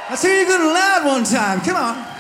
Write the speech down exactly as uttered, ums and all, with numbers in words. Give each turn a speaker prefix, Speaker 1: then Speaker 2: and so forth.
Speaker 1: Let's hear you good and loud one time. Come on.